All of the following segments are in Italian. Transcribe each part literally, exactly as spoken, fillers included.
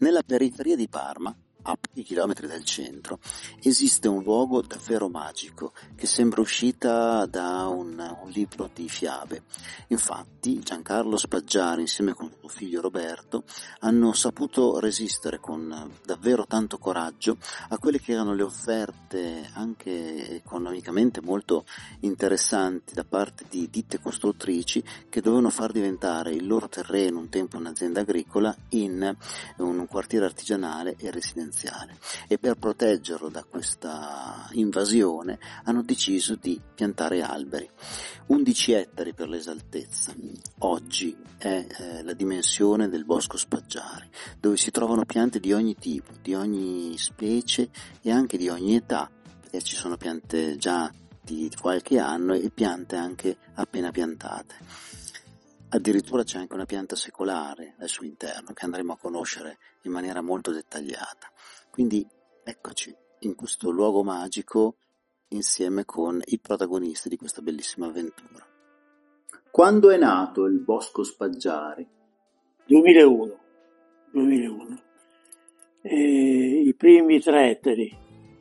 Nella periferia di Parma, a pochi chilometri dal centro, esiste un luogo davvero magico che sembra uscita da un, un libro di fiabe. Infatti Giancarlo Spaggiari insieme con suo figlio Roberto hanno saputo resistere con davvero tanto coraggio a quelle che erano le offerte anche economicamente molto interessanti da parte di ditte costruttrici che dovevano far diventare il loro terreno, un tempo un'azienda agricola, in un quartiere artigianale e residenziale. E per proteggerlo da questa invasione hanno deciso di piantare alberi. undici ettari per l'esattezza. Oggi è eh, la dimensione del Bosco Spaggiari, dove si trovano piante di ogni tipo, di ogni specie e anche di ogni età, perché ci sono piante già di qualche anno e piante anche appena piantate. Addirittura c'è anche una pianta secolare al suo interno che andremo a conoscere in maniera molto dettagliata. Quindi eccoci in questo luogo magico insieme con i protagonisti di questa bellissima avventura. Quando è nato il Bosco Spaggiari? duemilauno. duemilauno. E i primi tre ettari.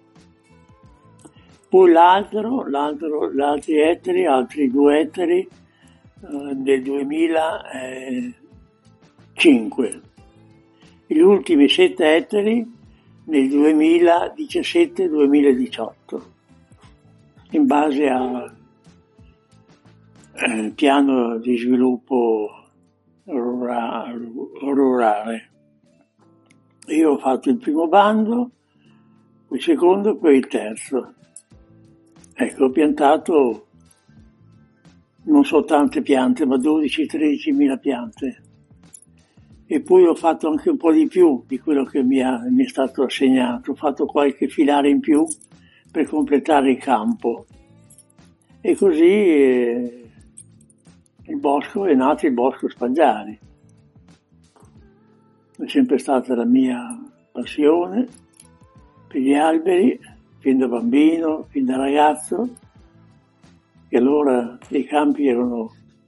Poi l'altro, l'altro, gli altri ettari, altri due ettari nel duemilacinque, gli ultimi sette ettari nel duemiladiciassette duemiladiciotto, in base al eh, piano di sviluppo rurale, rurale. Io ho fatto il primo bando, poi il secondo, poi il terzo. Ecco, ho piantato non so tante piante, ma dodici tredici mila piante. E poi ho fatto anche un po' di più di quello che mi, ha, mi è stato assegnato. Ho fatto qualche filare in più per completare il campo. E così eh, il bosco è nato il Bosco Spaggiari. È sempre stata la mia passione per gli alberi, fin da bambino, fin da ragazzo. E allora i campi erano,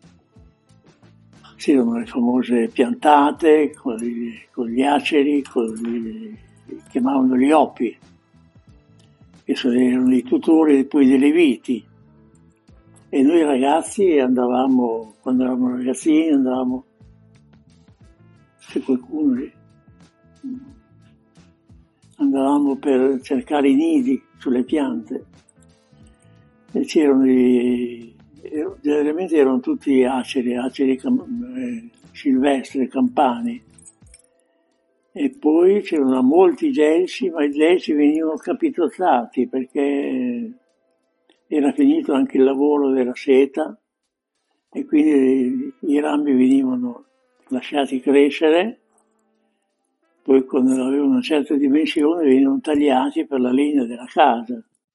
sì, erano le famose piantate con gli, con gli aceri, con gli, chiamavano gli oppi, che sono, erano i tutori poi delle viti. E noi ragazzi andavamo, quando eravamo ragazzini, andavamo, se qualcuno lì, andavamo per cercare i nidi sulle piante. E c'erano i, generalmente erano tutti aceri, aceri eh, silvestri, campani. E poi c'erano molti gelsi, ma i gelsi venivano capitolati perché era finito anche il lavoro della seta e quindi i rami venivano lasciati crescere, poi quando avevano una certa dimensione venivano tagliati per la linea della casa.